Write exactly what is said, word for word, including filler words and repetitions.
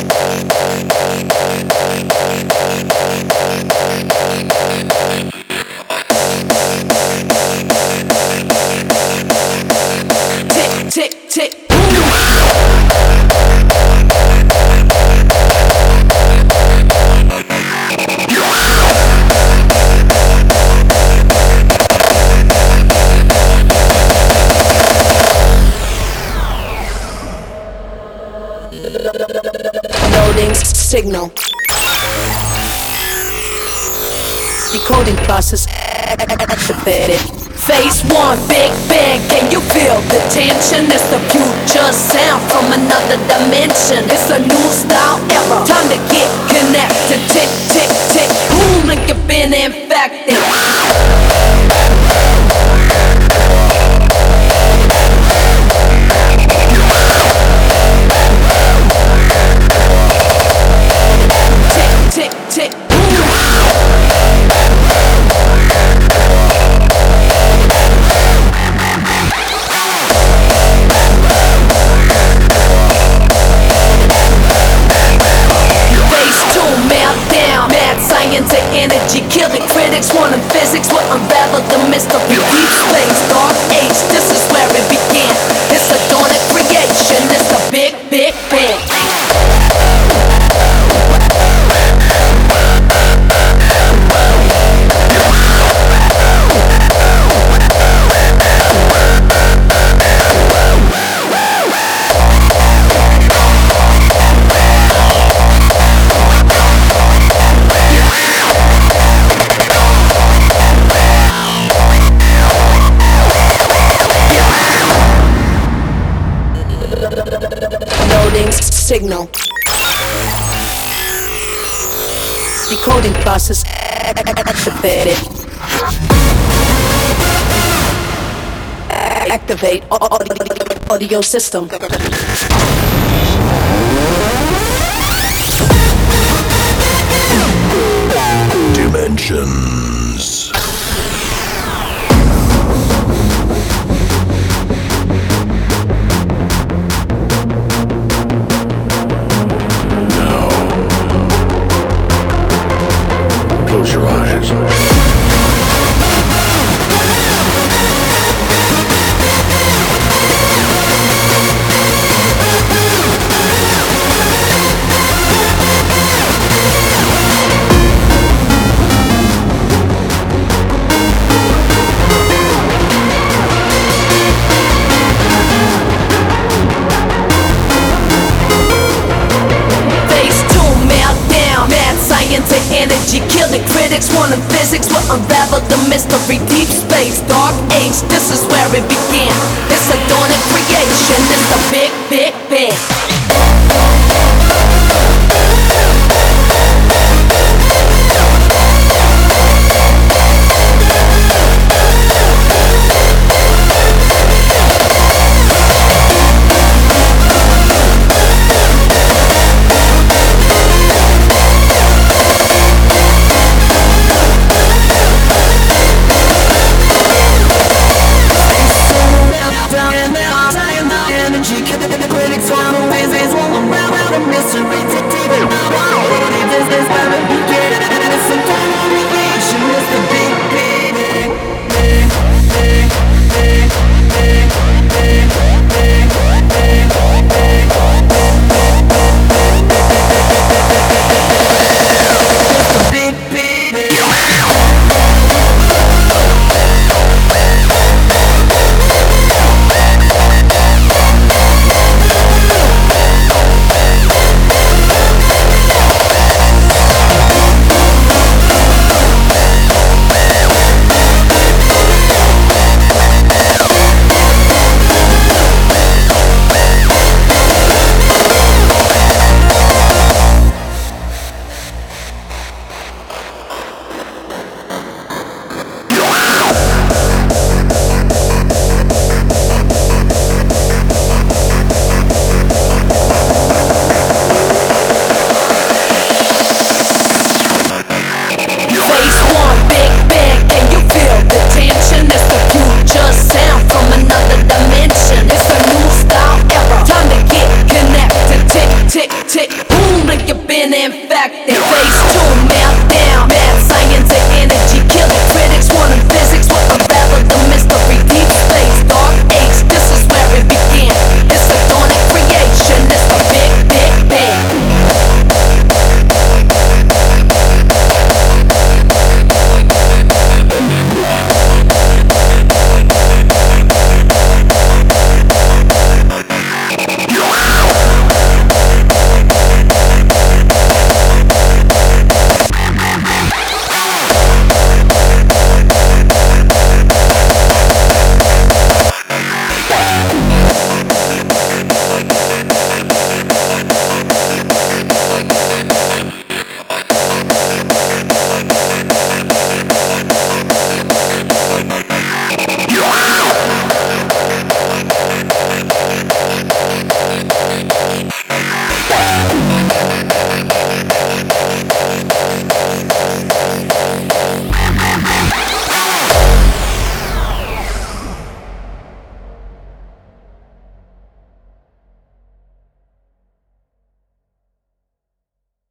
Tick, tick, tick. Loading signal. Decoding process activated. Phase one, Big Bang. Can you feel the tension? It's the future sound from another dimension. It's a new style era. Time to get connected. Tick, tick, tick. Boom, like you've been infected. Energy, kill the critics, one in physics will unravel the mystery. Deep space, dark age, this is where it began. It's a dawn of creation, it's the big, big bang. Signal. Decoding process activated. Activate audio system. Dimensions. Close your eyes. Energy, kill the critics, one in physics will unravel the mystery. Deep space, dark age, this is where it began. It's a dawn of creation, it's the big, big bang. Energy you've been infected. Phase two,